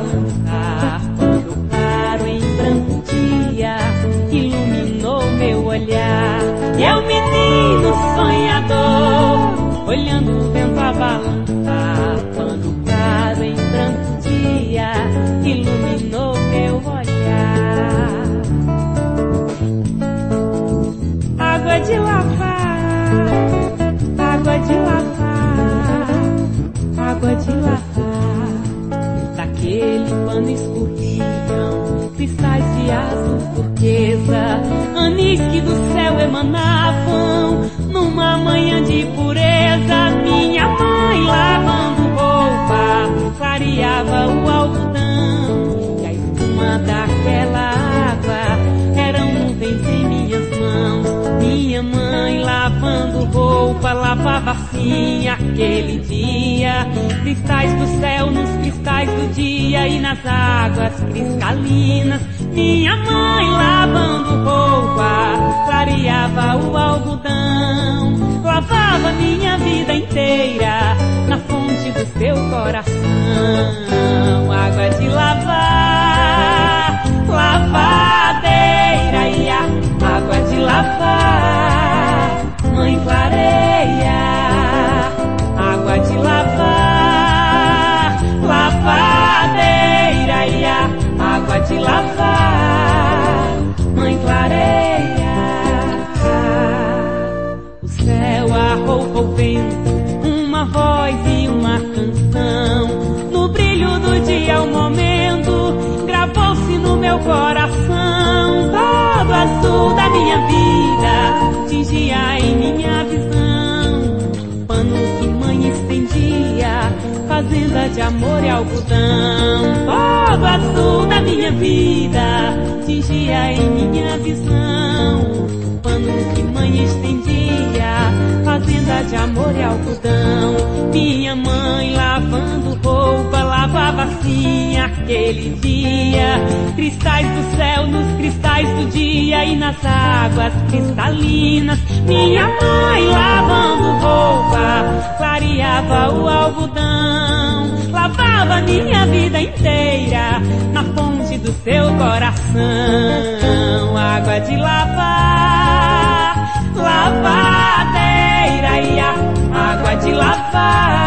balançar. Quando claro em branco dia iluminou meu olhar. E é o menino sonhador, olhando o vento a balançar. Quando claro em branco dia iluminou meu olhar. Água de lavar, água de lavar, água de lavar. Daquele pano escorriam cristais de azul turquesa, anis que do céu emanavam numa manhã de pureza. Minha mãe lavando roupa clareava o algodão, e a espuma daquela água eram nuvens em minhas mãos. Minha mãe lavando roupa lavava assim aquele dia, cristais do céu nos cristais do dia e nas águas cristalinas. Minha mãe lavando roupa clareava o algodão, lavava minha vida inteira na fonte do seu coração. Água de lavar, lavadeira, e a água de lavar, mãe clareia. Água de lavar, lavadeira, e a água de lavar, mãe clareia. O céu, a roupa, o vento, uma voz e uma canção. No brilho do dia, o momento gravou-se no meu coração. Todo azul da minha vida tingia em minha visão. Pano que mãe estendia, fazenda de amor e algodão. Todo azul da minha vida tingia em minha visão. Pano que mãe estendia, fazenda de amor e algodão. Minha mãe lavando roupa lavava assim aquele dia, cristais do céu nos cristais do dia e nas águas cristalinas. Minha mãe lavando roupa clareava o algodão, lavava minha vida inteira na fonte do seu coração. Água de lavar, lavadeira, e a água de lavar,